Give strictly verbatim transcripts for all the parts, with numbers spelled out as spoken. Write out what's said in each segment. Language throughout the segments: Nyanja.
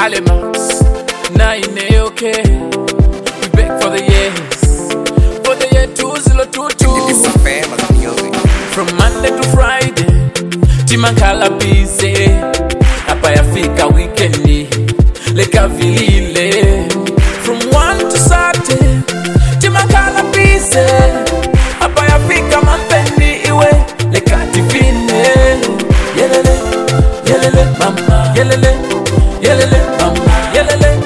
Alimax, nine okay. We back for the years, for the year two thousand twenty-two. It's a famous music. From Monday to Friday, Timankala busy. Hapa yafika weekendi, leka vilile. From one to Saturday, Timankala busy. Hapa yafika mampendi iwe, leka tivine. Yelele, yelele mama, yelele, yelele mama, yelele.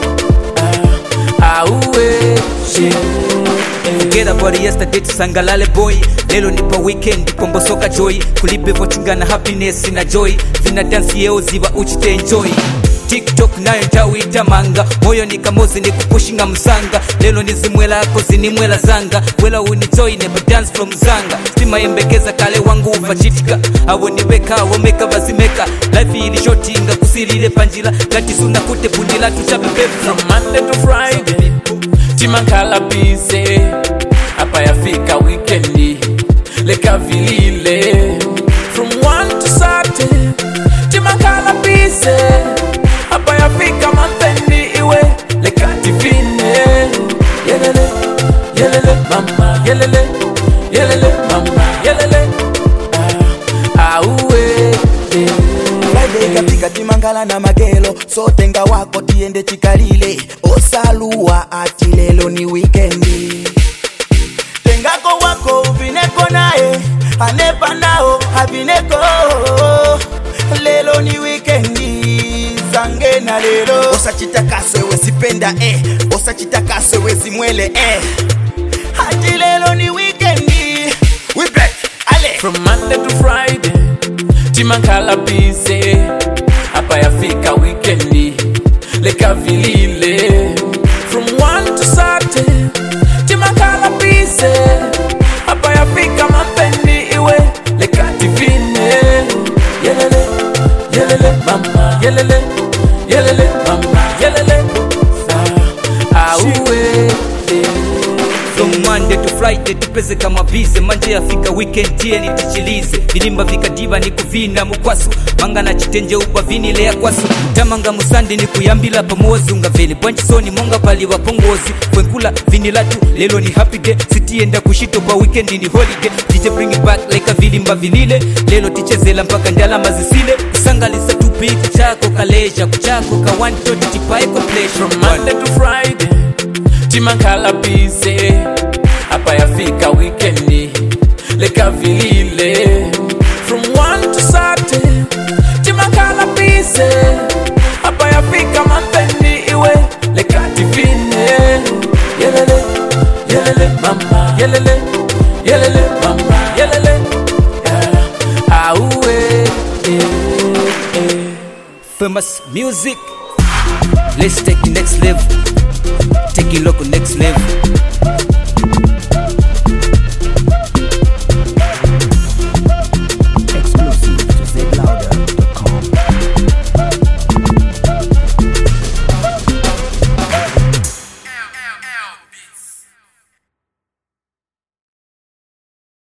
Ah, auwe, shit. Forget about yesterday tusangalale boy. Lelo nipa weekend pombo soka joy. Kulibe votingana happiness na joy. Vina dance yeo ziva uchite enjoy. TikTok nayo tawita manga. Moyo ni kamozi ni kupushinga msanga. Lelo nizimwela ako zinimwela zanga. Wela unitoi never dance from zanga. Stima yembekeza kale wangu ufachitika. Awo niweka awo meka bazimeka. Life ili shotinga kusilile panjila. Gati suna kute bundila tuchabe bevu. From Monday to Friday, Timankala busy. Hapa yafika weekendi, leka vilile. From one to Saturday, Timankala busy. Hapa yafika mampendi iwe, leka tivine. Yelele, yelele mama, yelele, yelele mama, yelele. Ah, auwe, eh. Friday kapika Timankala na magelo. So tenga wako tiende chikalile. Osalua ati lelo ni weekendi. Tengako wako uvineko nae. Anepa nao havineko. Lelo ni weekendi. Zange na lelo. Osa chitakaso ewe sipenda eh. Osa chitakaso ewe zimwele eh. Hati lelo ni weekendi. We back, ale. From Monday to Friday, Timankala busy. Hapa yafika weekendi, leka vilile. From one to Saturday, Timankala busy. Hapa yafika mampendi iwe, leka tivine. Yelele, yelele mama, yelele, yelele mama, yelele. Ah, auwe, eh. From Monday to Friday tupeze kama bize. Manje yafika weekend tie ni tichilize. Bilimba vika diva ni kuvina mukwasu. Manga na chitenje ubavini lea kwasu. Tamanga musandi ni kuyambila pamozi. Unga vele banchi soni monga pali wapongozi. Kwenkula vinilatu lelo ni happy day. City enda kushito pa weekend ni holiday. D J bring it back like a vilimba vilile. Lelo tichezela mpaka ndala mazisile. Sangalisa tupi kuchako kaleja. Kuchako ka one toti tipae komplesha. From Monday to Friday, Timankala busy. Hapa yafika weekendi, leka vilile. From one to Saturday, Timankala busy. Hapa yafika mampendi iwe, leka tivine. Yelele, yelele mama, yelele, yelele mama, yelele. Ah, auwe, eh, eh. Famous music. Let's take the next level. Take it local next level.